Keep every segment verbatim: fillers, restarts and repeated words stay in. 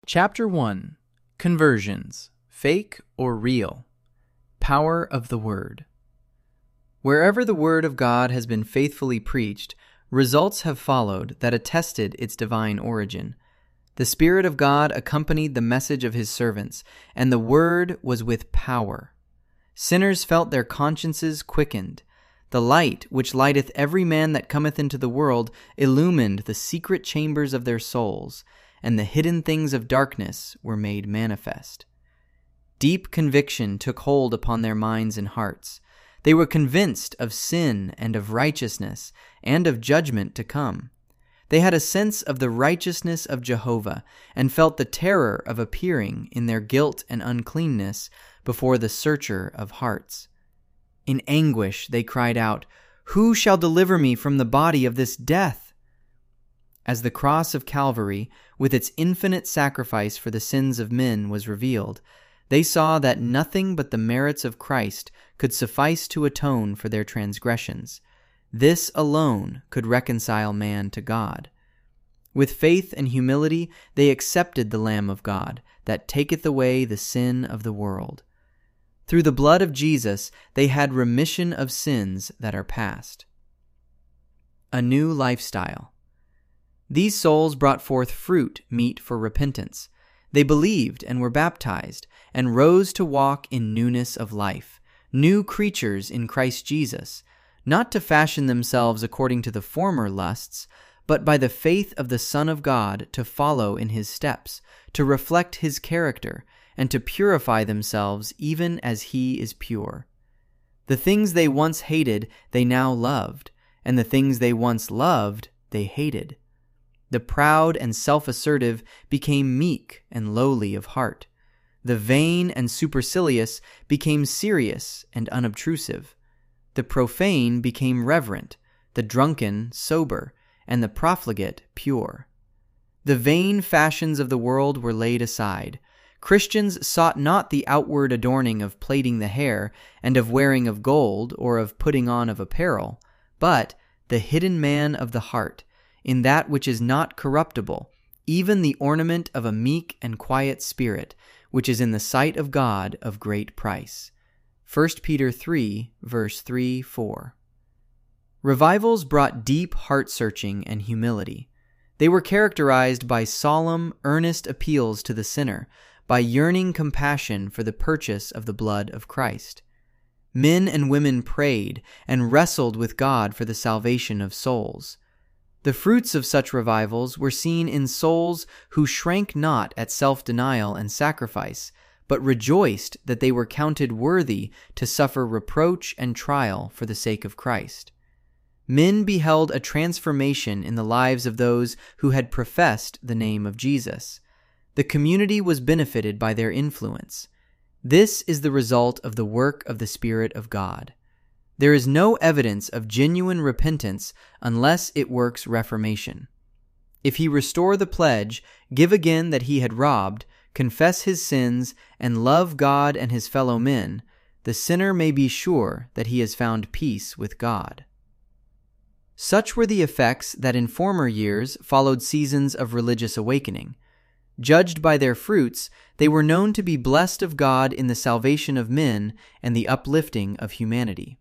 Chapter one. Conversions, Fake or Real? Power of the Word. Wherever the Word of God has been faithfully preached, results have followed that attested its divine origin. The Spirit of God accompanied the message of His servants, and the Word was with power. Sinners felt their consciences quickened. The light which lighteth every man that cometh into the world illumined the secret chambers of their souls, and the hidden things of darkness were made manifest. Deep conviction took hold upon their minds and hearts. They were convinced of sin and of righteousness and of judgment to come. They had a sense of the righteousness of Jehovah and felt the terror of appearing in their guilt and uncleanness before the Searcher of hearts. In anguish they cried out, "Who shall deliver me from the body of this death?" As the cross of Calvary, with its infinite sacrifice for the sins of men, was revealed, they saw that nothing but the merits of Christ could suffice to atone for their transgressions. This alone could reconcile man to God. With faith and humility they accepted the Lamb of God, that taketh away the sin of the world. Through the blood of Jesus they had remission of sins that are past. A new lifestyle. These souls brought forth fruit meet for repentance. They believed and were baptized, and rose to walk in newness of life, new creatures in Christ Jesus, not to fashion themselves according to the former lusts, but by the faith of the Son of God to follow in His steps, to reflect His character, and to purify themselves even as He is pure. The things they once hated they now loved, and the things they once loved they hated. The proud and self-assertive became meek and lowly of heart. The vain and supercilious became serious and unobtrusive. The profane became reverent, the drunken sober, and the profligate pure. The vain fashions of the world were laid aside. Christians sought not the outward adorning of plaiting the hair and of wearing of gold or of putting on of apparel, but the hidden man of the heart, in that which is not corruptible, even the ornament of a meek and quiet spirit, which is in the sight of God of great price. First Peter three, verse three, four. Revivals brought deep heart-searching and humility. They were characterized by solemn, earnest appeals to the sinner, by yearning compassion for the purchase of the blood of Christ. Men and women prayed and wrestled with God for the salvation of souls. The fruits of such revivals were seen in souls who shrank not at self-denial and sacrifice, but rejoiced that they were counted worthy to suffer reproach and trial for the sake of Christ. Men beheld a transformation in the lives of those who had professed the name of Jesus. The community was benefited by their influence. This is the result of the work of the Spirit of God. There is no evidence of genuine repentance unless it works reformation. If he restore the pledge, give again that he had robbed, confess his sins, and love God and his fellow men, the sinner may be sure that he has found peace with God. Such were the effects that in former years followed seasons of religious awakening. Judged by their fruits, they were known to be blessed of God in the salvation of men and the uplifting of humanity.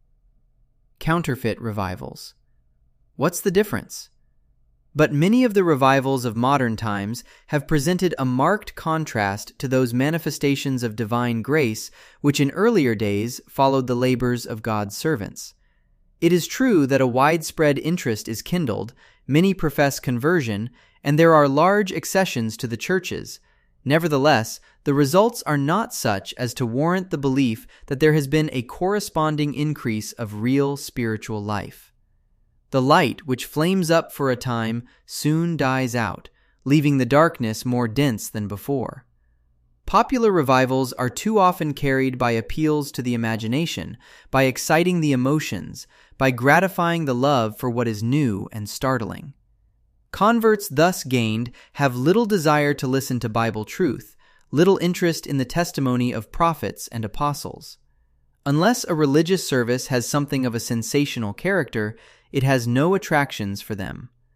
Counterfeit revivals. What's the difference? But many of the revivals of modern times have presented a marked contrast to those manifestations of divine grace which in earlier days followed the labors of God's servants. It is true that a widespread interest is kindled, many profess conversion, and there are large accessions to the churches. Nevertheless, the results are not such as to warrant the belief that there has been a corresponding increase of real spiritual life. The light which flames up for a time soon dies out, leaving the darkness more dense than before. Popular revivals are too often carried by appeals to the imagination, by exciting the emotions, by gratifying the love for what is new and startling. Converts thus gained have little desire to listen to Bible truth, little interest in the testimony of prophets and apostles. Unless a religious service has something of a sensational character, it has no attractions for them.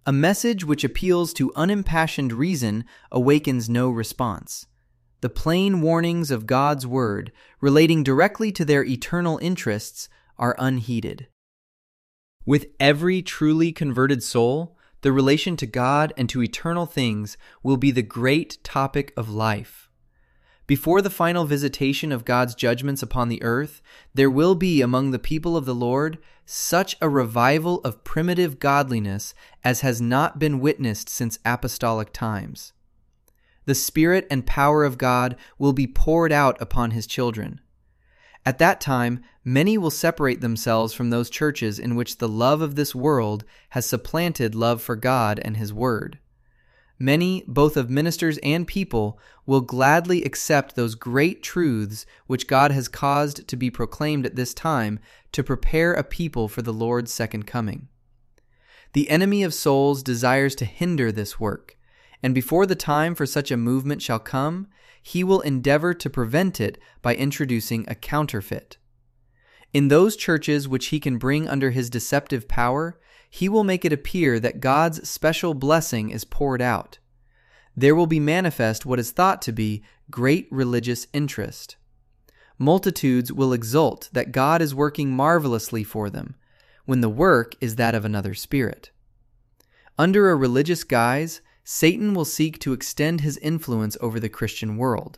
A message which appeals to unimpassioned reason awakens no response. The plain warnings of God's Word, relating directly to their eternal interests, are unheeded. With every truly converted soul, the relation to God and to eternal things will be the great topic of life. Before the final visitation of God's judgments upon the earth, there will be among the people of the Lord such a revival of primitive godliness as has not been witnessed since apostolic times. The Spirit and power of God will be poured out upon His children. At that time, many will separate themselves from those churches in which the love of this world has supplanted love for God and His Word. Many, both of ministers and people, will gladly accept those great truths which God has caused to be proclaimed at this time to prepare a people for the Lord's second coming. The enemy of souls desires to hinder this work, and before the time for such a movement shall come, he will endeavor to prevent it by introducing a counterfeit. In those churches which he can bring under his deceptive power, he will make it appear that God's special blessing is poured out. There will be manifest what is thought to be great religious interest. Multitudes will exult that God is working marvelously for them, when the work is that of another spirit. Under a religious guise, Satan will seek to extend his influence over the Christian world.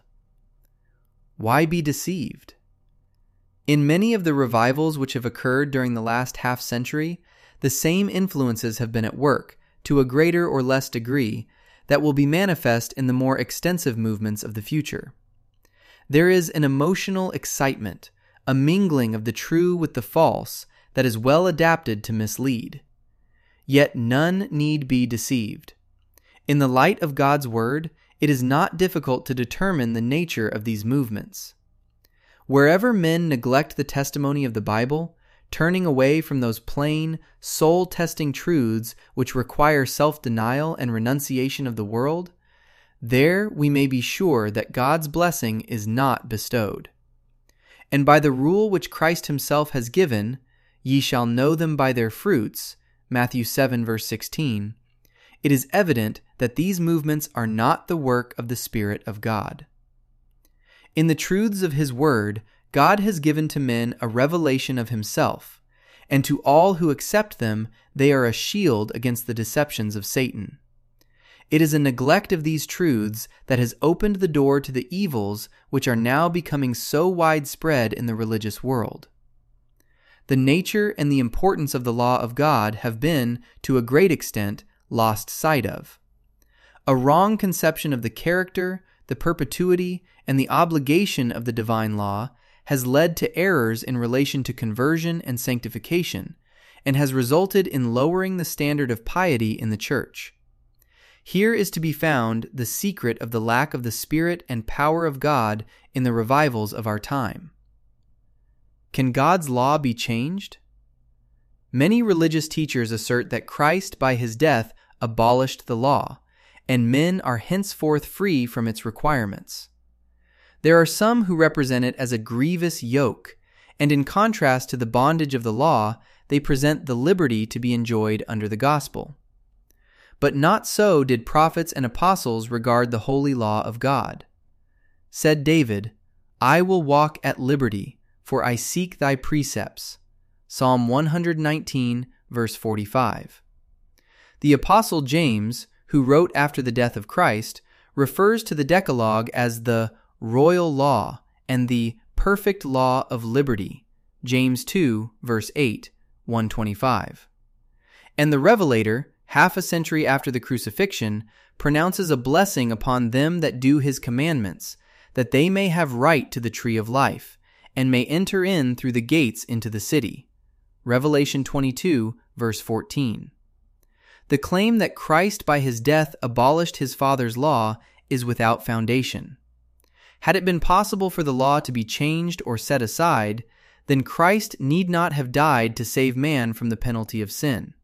Why be deceived? In many of the revivals which have occurred during the last half century, the same influences have been at work, to a greater or less degree, that will be manifest in the more extensive movements of the future. There is an emotional excitement, a mingling of the true with the false, that is well adapted to mislead. Yet none need be deceived. In the light of God's Word, it is not difficult to determine the nature of these movements. Wherever men neglect the testimony of the Bible, turning away from those plain, soul-testing truths which require self-denial and renunciation of the world, there we may be sure that God's blessing is not bestowed. And by the rule which Christ Himself has given, "Ye shall know them by their fruits," Matthew seven verse sixteen, it is evident that these movements are not the work of the Spirit of God. In the truths of His Word, God has given to men a revelation of Himself, and to all who accept them, they are a shield against the deceptions of Satan. It is a neglect of these truths that has opened the door to the evils which are now becoming so widespread in the religious world. The nature and the importance of the law of God have been, to a great extent, lost sight of. A wrong conception of the character, the perpetuity, and the obligation of the divine law has led to errors in relation to conversion and sanctification, and has resulted in lowering the standard of piety in the church. Here is to be found the secret of the lack of the Spirit and power of God in the revivals of our time. Can God's law be changed? Many religious teachers assert that Christ by His death abolished the law, and men are henceforth free from its requirements. There are some who represent it as a grievous yoke, and in contrast to the bondage of the law, they present the liberty to be enjoyed under the gospel. But not so did prophets and apostles regard the holy law of God. Said David, "I will walk at liberty, for I seek thy precepts." Psalm one nineteen, verse forty-five. The Apostle James, who wrote after the death of Christ, refers to the Decalogue as the royal law and the perfect law of liberty. James two, verse eight, one twenty-five. And the Revelator, half a century after the crucifixion, pronounces a blessing upon them that do His commandments, that they may have right to the tree of life, and may enter in through the gates into the city. Revelation twenty-two, verse fourteen. The claim that Christ by His death abolished His Father's law is without foundation. Had it been possible for the law to be changed or set aside, then Christ need not have died to save man from the penalty of sin.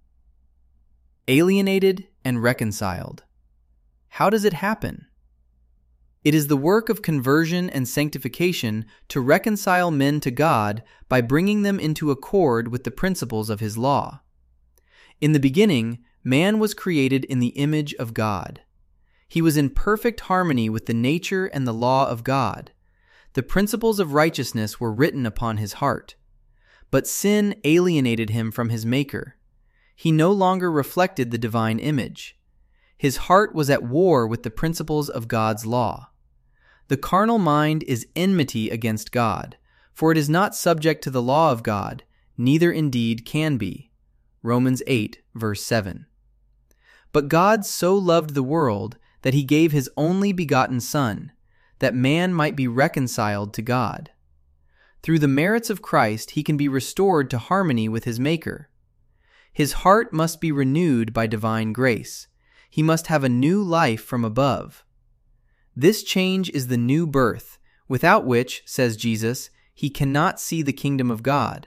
Alienated and reconciled. How does it happen? It is the work of conversion and sanctification to reconcile men to God by bringing them into accord with the principles of His law. In the beginning, man was created in the image of God. He was in perfect harmony with the nature and the law of God. The principles of righteousness were written upon his heart. But sin alienated him from his Maker. He no longer reflected the divine image. His heart was at war with the principles of God's law. The carnal mind is enmity against God, for it is not subject to the law of God, neither indeed can be. Romans eight, verse seven. But God so loved the world that he gave his only begotten Son, that man might be reconciled to God. Through the merits of Christ, he can be restored to harmony with his Maker. His heart must be renewed by divine grace. He must have a new life from above. This change is the new birth, without which, says Jesus, he cannot see the kingdom of God.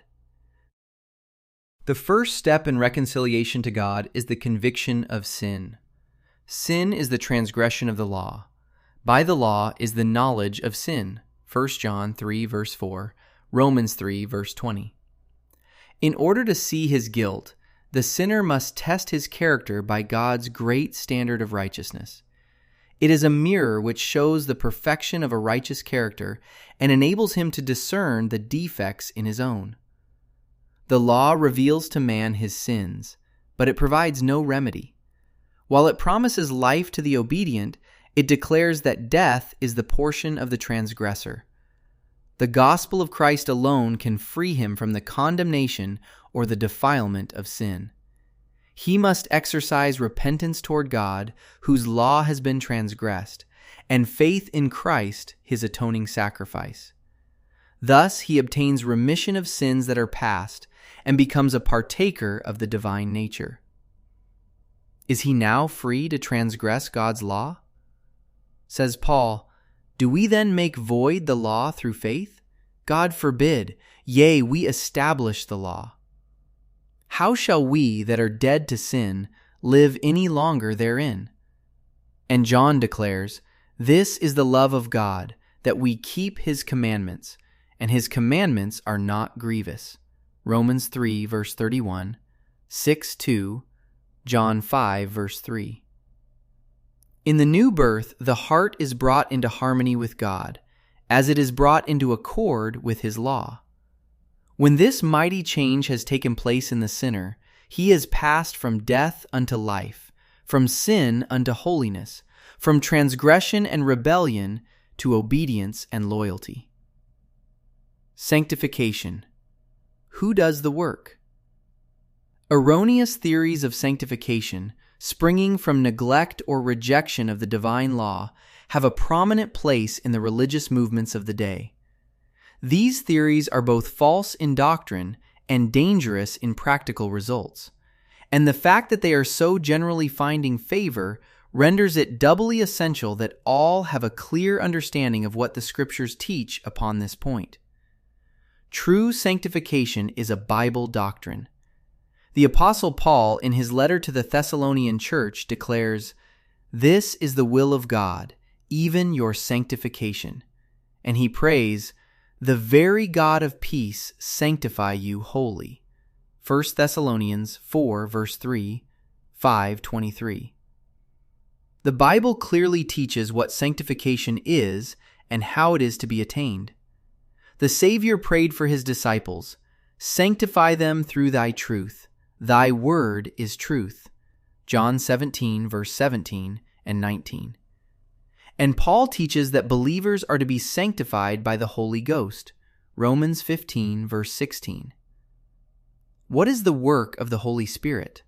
The first step in reconciliation to God is the conviction of sin. Sin is the transgression of the law. By the law is the knowledge of sin. First John three, verse four, Romans three, verse twenty. In order to see his guilt, the sinner must test his character by God's great standard of righteousness. It is a mirror which shows the perfection of a righteous character and enables him to discern the defects in his own. The law reveals to man his sins, but it provides no remedy. While it promises life to the obedient, it declares that death is the portion of the transgressor. The gospel of Christ alone can free him from the condemnation or the defilement of sin. He must exercise repentance toward God, whose law has been transgressed, and faith in Christ, his atoning sacrifice. Thus he obtains remission of sins that are past and becomes a partaker of the divine nature. Is he now free to transgress God's law? Says Paul, "Do we then make void the law through faith? God forbid. Yea, we establish the law. How shall we that are dead to sin live any longer therein?" And John declares, "This is the love of God, that we keep his commandments, and his commandments are not grievous." Romans three, verse thirty-one, six two, John five, verse three. In the new birth, the heart is brought into harmony with God, as it is brought into accord with his law. When this mighty change has taken place in the sinner, he is passed from death unto life, from sin unto holiness, from transgression and rebellion to obedience and loyalty. Sanctification. Who does the work? Erroneous theories of sanctification, springing from neglect or rejection of the divine law, have a prominent place in the religious movements of the day. These theories are both false in doctrine and dangerous in practical results, and the fact that they are so generally finding favor renders it doubly essential that all have a clear understanding of what the Scriptures teach upon this point. True sanctification is a Bible doctrine. The Apostle Paul, in his letter to the Thessalonian church, declares, "This is the will of God, even your sanctification." And he prays, "The very God of peace sanctify you wholly." First Thessalonians four, verse three, five twenty-three. The Bible clearly teaches what sanctification is and how it is to be attained. The Savior prayed for his disciples, "Sanctify them through thy truth. Thy word is truth." John seventeen, verse seventeen and nineteen. And Paul teaches that believers are to be sanctified by the Holy Ghost. Romans fifteen, verse sixteen. What is the work of the Holy Spirit?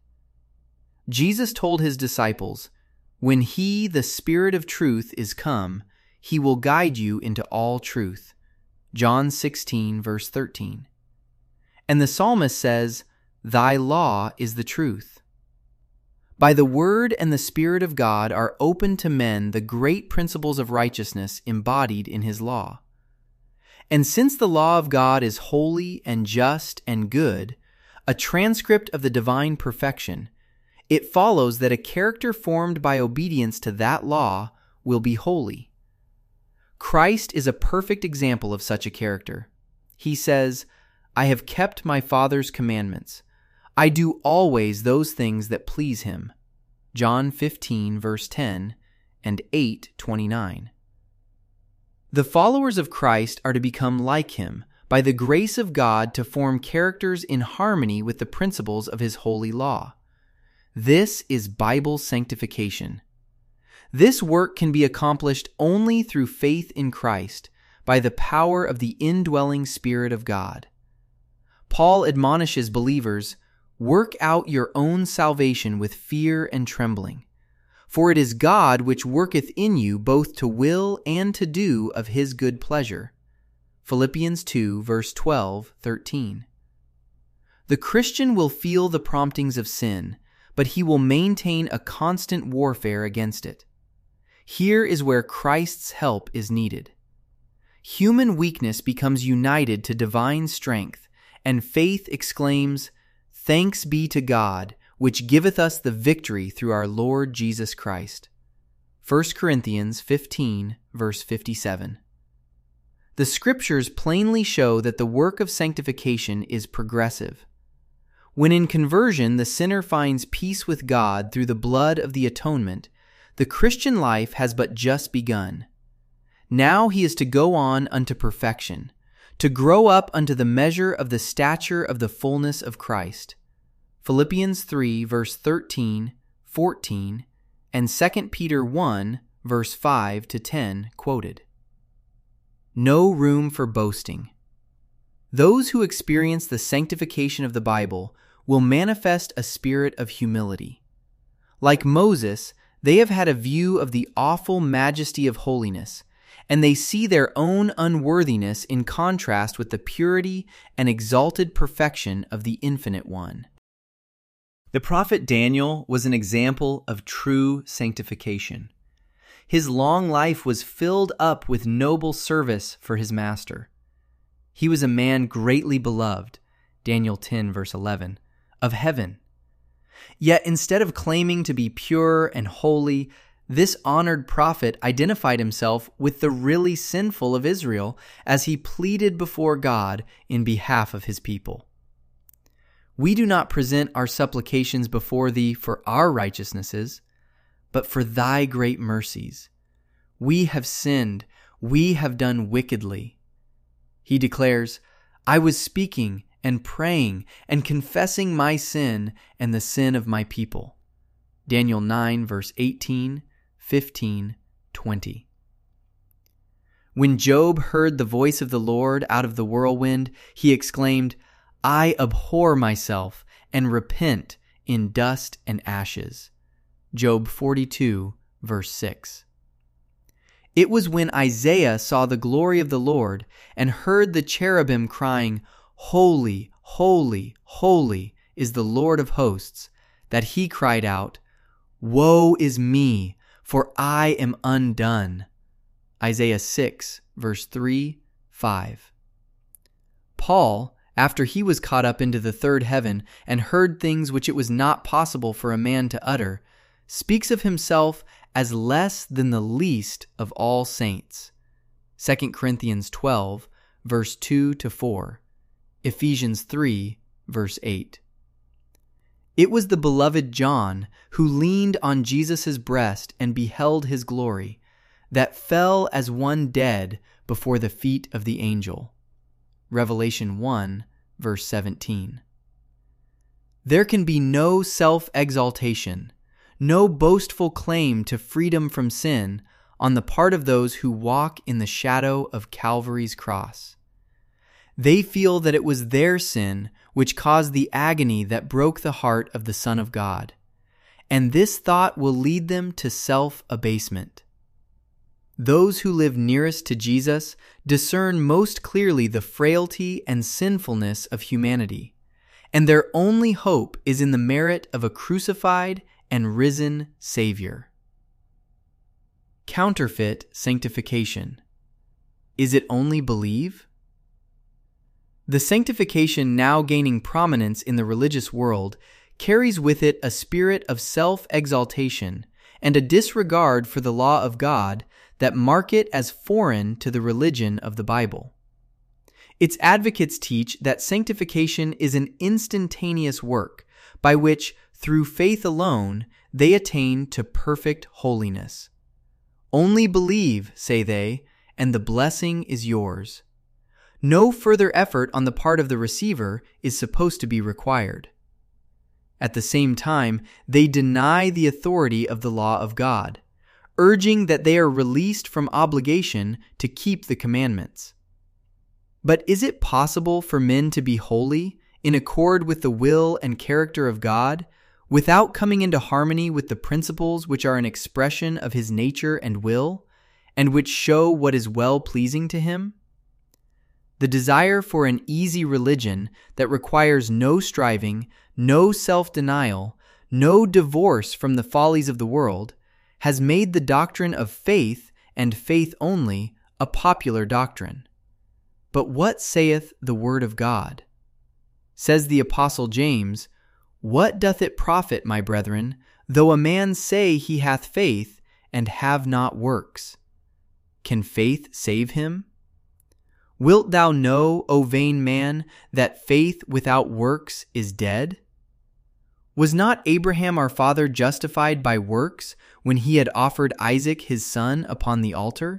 Jesus told his disciples, "When he, the Spirit of truth, is come, he will guide you into all truth." John sixteen, verse thirteen. And the psalmist says, "Thy law is the truth." By the Word and the Spirit of God are opened to men the great principles of righteousness embodied in his law. And since the law of God is holy and just and good, a transcript of the divine perfection, it follows that a character formed by obedience to that law will be holy. Christ is a perfect example of such a character. He says, "I have kept my Father's commandments. I do always those things that please him. John fifteen, verse ten, and eight twenty-nine. The followers of Christ are to become like him by the grace of God to form characters in harmony with the principles of his holy law. This is Bible sanctification. This work can be accomplished only through faith in Christ by the power of the indwelling Spirit of God. Paul admonishes believers, "Work out your own salvation with fear and trembling. For it is God which worketh in you both to will and to do of his good pleasure." Philippians two, verse twelve, thirteen. The Christian will feel the promptings of sin, but he will maintain a constant warfare against it. Here is where Christ's help is needed. Human weakness becomes united to divine strength, and faith exclaims, "Thanks be to God, which giveth us the victory through our Lord Jesus Christ." First Corinthians fifteen, verse fifty-seven. The Scriptures plainly show that the work of sanctification is progressive. When in conversion the sinner finds peace with God through the blood of the atonement, the Christian life has but just begun. Now he is to go on unto perfection, to grow up unto the measure of the stature of the fullness of Christ. Philippians three, verse thirteen, fourteen, and Second Peter one, verse five to ten quoted. No room for boasting. Those who experience the sanctification of the Bible will manifest a spirit of humility. Like Moses, they have had a view of the awful majesty of holiness, and they see their own unworthiness in contrast with the purity and exalted perfection of the Infinite One. The prophet Daniel was an example of true sanctification. His long life was filled up with noble service for his master. He was a man greatly beloved, Daniel ten, verse eleven, of heaven. Yet instead of claiming to be pure and holy, this honored prophet identified himself with the really sinful of Israel as he pleaded before God in behalf of his people. We do not present our supplications before thee for our righteousnesses, but for thy great mercies. We have sinned, we have done wickedly. He declares, I was speaking and praying and confessing my sin and the sin of my people. Daniel nine, verse eighteen, fifteen, twenty. When Job heard the voice of the Lord out of the whirlwind, he exclaimed, I abhor myself and repent in dust and ashes. Job forty-two, verse six. It was when Isaiah saw the glory of the Lord and heard the cherubim crying, Holy, holy, holy is the Lord of hosts, that he cried out, Woe is me, for I am undone. Isaiah six, verse three, five. Paul, after he was caught up into the third heaven and heard things which it was not possible for a man to utter, speaks of himself as less than the least of all saints. Second Corinthians twelve, verse two to four. Ephesians three, verse eight. It was the beloved John who leaned on Jesus' breast and beheld his glory, that fell as one dead before the feet of the angel. Revelation one, verse seventeen. There can be no self-exaltation, no boastful claim to freedom from sin on the part of those who walk in the shadow of Calvary's cross. They feel that it was their sin which caused the agony that broke the heart of the Son of God, and this thought will lead them to self-abasement. Those who live nearest to Jesus discern most clearly the frailty and sinfulness of humanity, and their only hope is in the merit of a crucified and risen Savior. Counterfeit sanctification. Is it only believe? The sanctification now gaining prominence in the religious world carries with it a spirit of self-exaltation and a disregard for the law of God that mark it as foreign to the religion of the Bible. Its advocates teach that sanctification is an instantaneous work by which, through faith alone, they attain to perfect holiness. Only believe, say they, and the blessing is yours. No further effort on the part of the receiver is supposed to be required. At the same time, they deny the authority of the law of God, urging that they are released from obligation to keep the commandments. But is it possible for men to be holy, in accord with the will and character of God, without coming into harmony with the principles which are an expression of His nature and will, and which show what is well-pleasing to Him? The desire for an easy religion that requires no striving, no self-denial, no divorce from the follies of the world, has made the doctrine of faith, and faith only, a popular doctrine. But what saith the Word of God? Says the Apostle James, "What doth it profit, my brethren, though a man say he hath faith, and have not works? Can faith save him? Wilt thou know, O vain man, that faith without works is dead? Was not Abraham our father justified by works when he had offered Isaac his son upon the altar?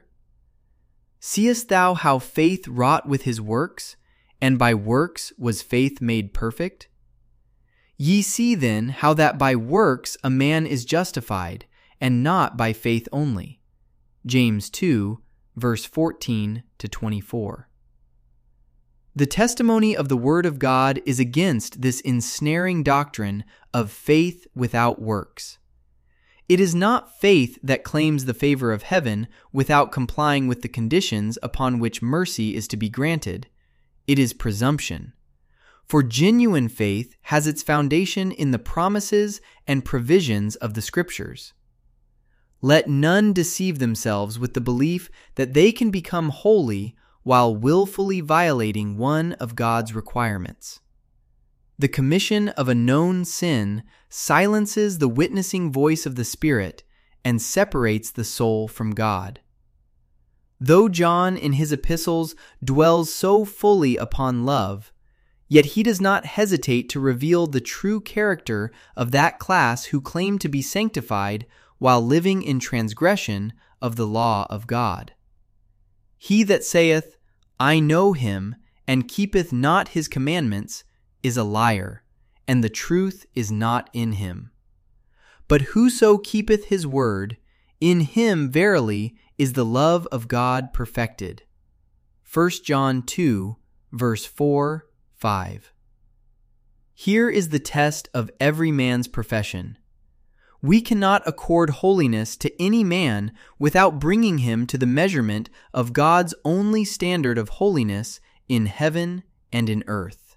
Seest thou how faith wrought with his works, and by works was faith made perfect? Ye see then how that by works a man is justified, and not by faith only." James two, verse fourteen to twenty-four. The testimony of the Word of God is against this ensnaring doctrine of faith without works. It is not faith that claims the favor of heaven without complying with the conditions upon which mercy is to be granted. It is presumption. For genuine faith has its foundation in the promises and provisions of the Scriptures. Let none deceive themselves with the belief that they can become holy while willfully violating one of God's requirements. The commission of a known sin silences the witnessing voice of the Spirit and separates the soul from God. Though John in his epistles dwells so fully upon love, yet he does not hesitate to reveal the true character of that class who claim to be sanctified while living in transgression of the law of God. He that saith, "I know him," and keepeth not his commandments, is a liar, and the truth is not in him. But whoso keepeth his word, in him verily is the love of God perfected. First John two, verse four, five. Here is the test of every man's profession. We cannot accord holiness to any man without bringing him to the measurement of God's only standard of holiness in heaven and in earth.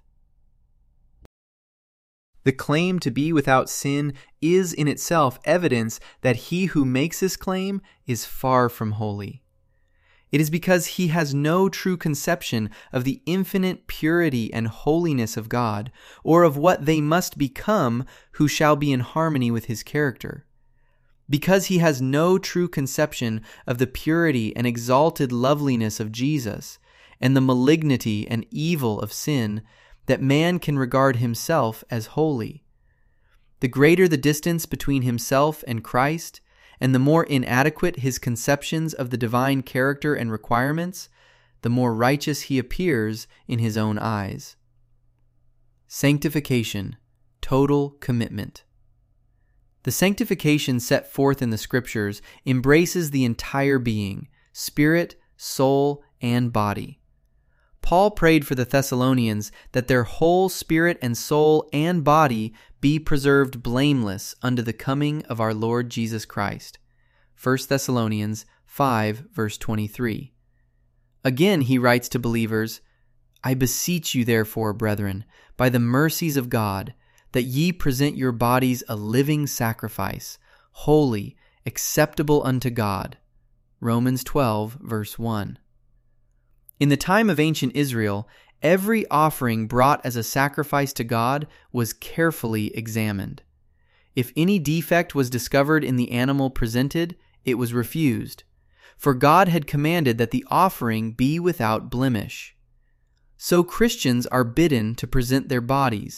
The claim to be without sin is in itself evidence that he who makes this claim is far from holy. It is because he has no true conception of the infinite purity and holiness of God, or of what they must become who shall be in harmony with his character. Because he has no true conception of the purity and exalted loveliness of Jesus, and the malignity and evil of sin, that man can regard himself as holy. The greater the distance between himself and Christ, and the more inadequate his conceptions of the divine character and requirements, the more righteous he appears in his own eyes. Sanctification, total commitment. The sanctification set forth in the Scriptures embraces the entire being, spirit, soul, and body. Paul prayed for the Thessalonians that their whole spirit and soul and body be preserved blameless unto the coming of our Lord Jesus Christ. First Thessalonians five, verse twenty-three. Again he writes to believers, "I beseech you therefore, brethren, by the mercies of God, that ye present your bodies a living sacrifice, holy, acceptable unto God." Romans twelve, verse one. In the time of ancient Israel, every offering brought as a sacrifice to God was carefully examined. If any defect was discovered in the animal presented, it was refused, for God had commanded that the offering be without blemish. So Christians are bidden to present their bodies,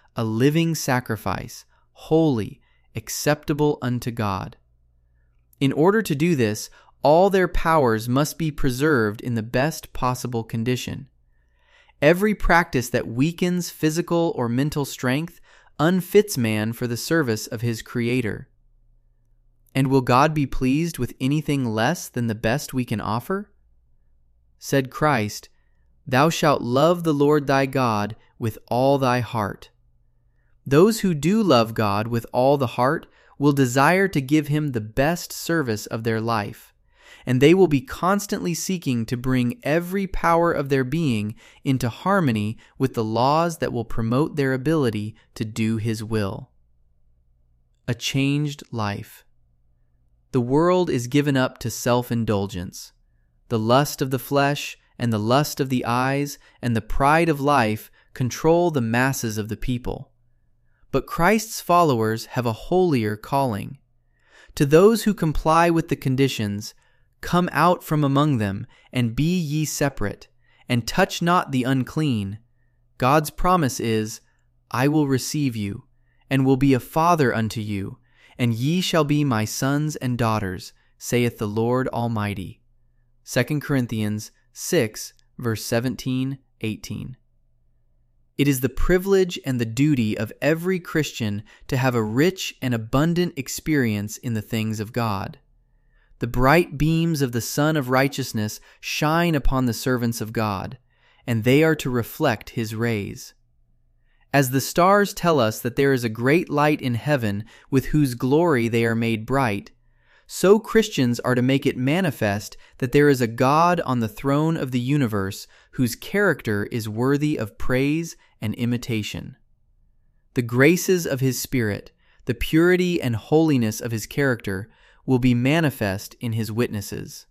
a living sacrifice, holy, acceptable unto God. In order to do this, all their powers must be preserved in the best possible condition. Every practice that weakens physical or mental strength unfits man for the service of his Creator. And will God be pleased with anything less than the best we can offer? Said Christ, "Thou shalt love the Lord thy God with all thy heart." Those who do love God with all the heart will desire to give Him the best service of their life, and they will be constantly seeking to bring every power of their being into harmony with the laws that will promote their ability to do His will. A changed life. The world is given up to self-indulgence. The lust of the flesh and the lust of the eyes and the pride of life control the masses of the people. But Christ's followers have a holier calling. To those who comply with the conditions, "Come out from among them, and be ye separate, and touch not the unclean," God's promise is, "I will receive you, and will be a father unto you, and ye shall be my sons and daughters, saith the Lord Almighty." Second Corinthians six, verse seventeen, eighteen. It is the privilege and the duty of every Christian to have a rich and abundant experience in the things of God. The bright beams of the Sun of Righteousness shine upon the servants of God, and they are to reflect His rays. As the stars tell us that there is a great light in heaven with whose glory they are made bright, so Christians are to make it manifest that there is a God on the throne of the universe whose character is worthy of praise and imitation. The graces of His Spirit, the purity and holiness of His character, will be manifest in His witnesses.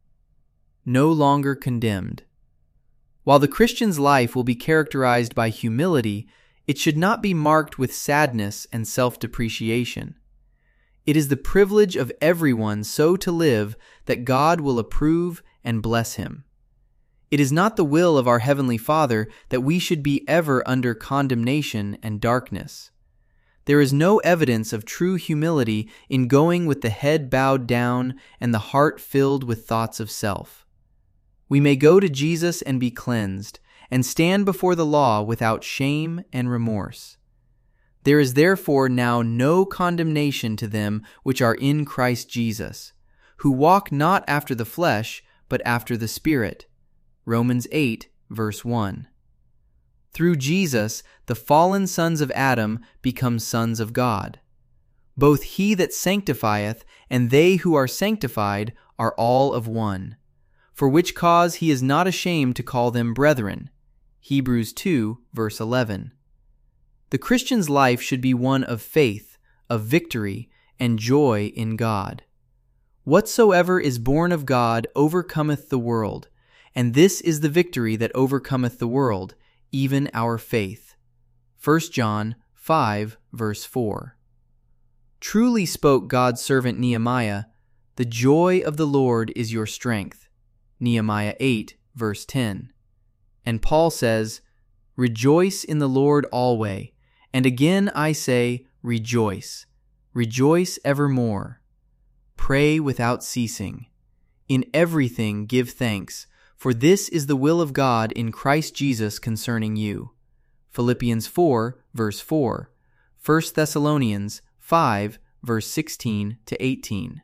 No longer condemned. While the Christian's life will be characterized by humility, it should not be marked with sadness and self-depreciation. It is the privilege of everyone so to live that God will approve and bless him. It is not the will of our Heavenly Father that we should be ever under condemnation and darkness. There is no evidence of true humility in going with the head bowed down and the heart filled with thoughts of self. We may go to Jesus and be cleansed, and stand before the law without shame and remorse. There is therefore now no condemnation to them which are in Christ Jesus, who walk not after the flesh, but after the Spirit. Romans eight, verse one. Through Jesus, the fallen sons of Adam become sons of God. Both he that sanctifieth and they who are sanctified are all of one, for which cause he is not ashamed to call them brethren. Hebrews two, verse eleven. The Christian's life should be one of faith, of victory, and joy in God. Whatsoever is born of God overcometh the world, and this is the victory that overcometh the world, even our faith. First John five, verse four. Truly spoke God's servant Nehemiah, "The joy of the Lord is your strength." Nehemiah eight, verse ten. And Paul says, "Rejoice in the Lord always. And again I say, rejoice. Rejoice evermore. Pray without ceasing. In everything give thanks, for this is the will of God in Christ Jesus concerning you." Philippians four, verse four. First Thessalonians five, verse sixteen to eighteen.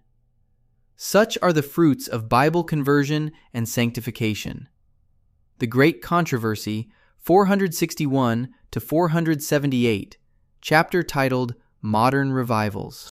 Such are the fruits of Bible conversion and sanctification. The Great Controversy, four sixty-one to four seventy-eight, chapter titled Modern Revivals.